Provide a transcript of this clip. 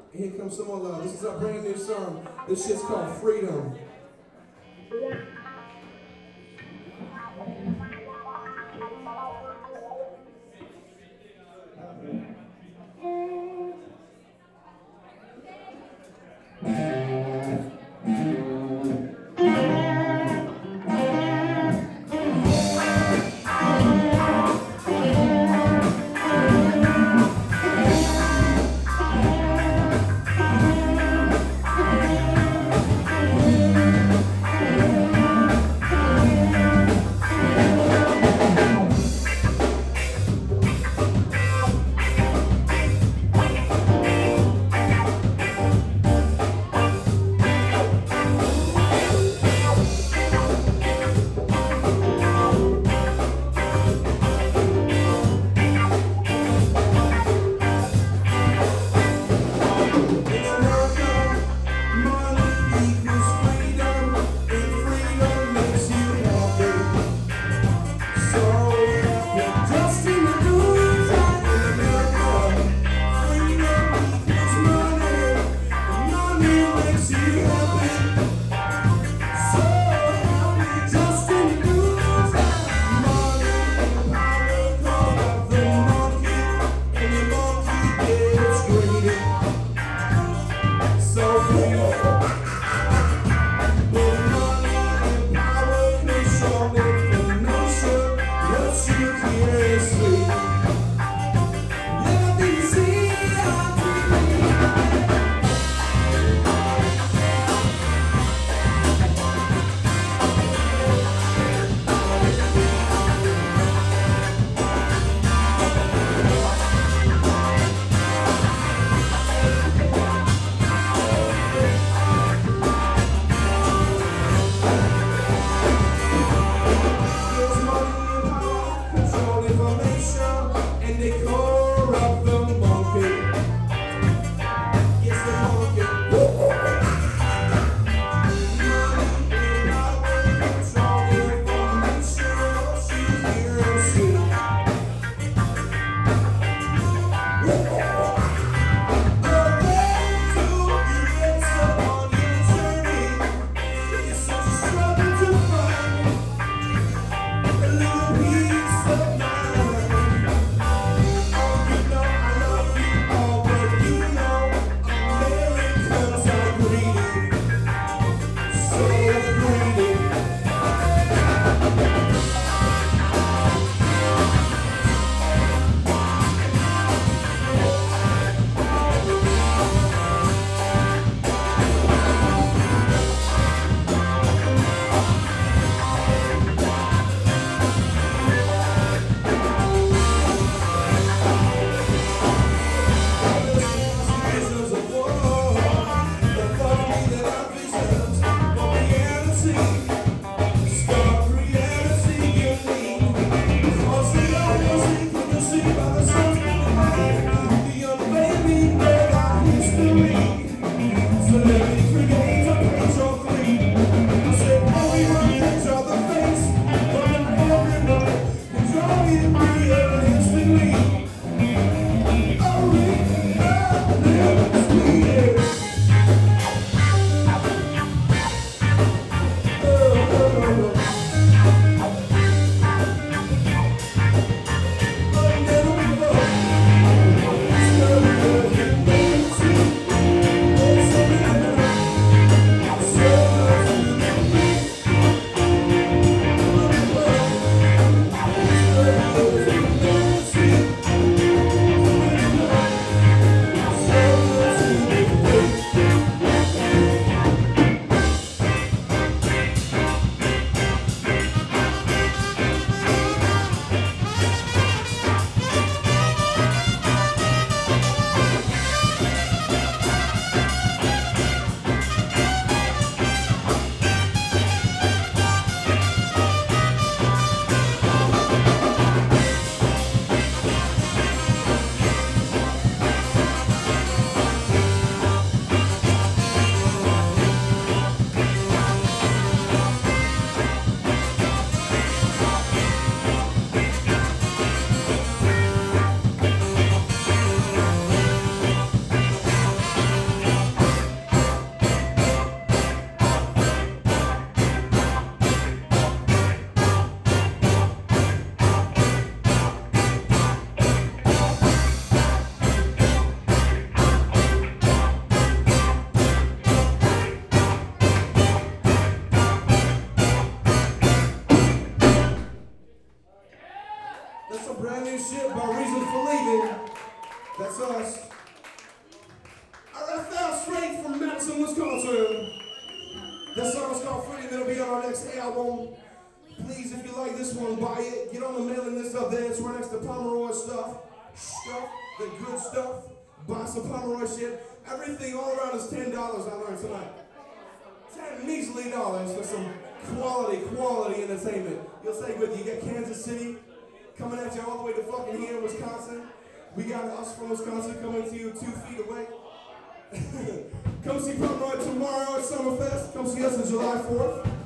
Here comes some more love. This is our brand new song. This shit's called Freedom. That's us. All right, I found straight from Madison, Wisconsin. That song is called Freedom. It'll be on our next album. Please, if you like this one, buy it. Get on the mailing list up there. It's right next to Pomeroy stuff. The good stuff. Buy some Pomeroy shit. Everything all around is $10, I learned tonight. $10 measly dollars for some quality entertainment. You'll stay with you. You got Kansas City coming at you all the way to fucking here in Wisconsin. We got us from Wisconsin coming to you 2 feet away. Come see Pomeroy tomorrow at Summerfest. Come see us on July 4th.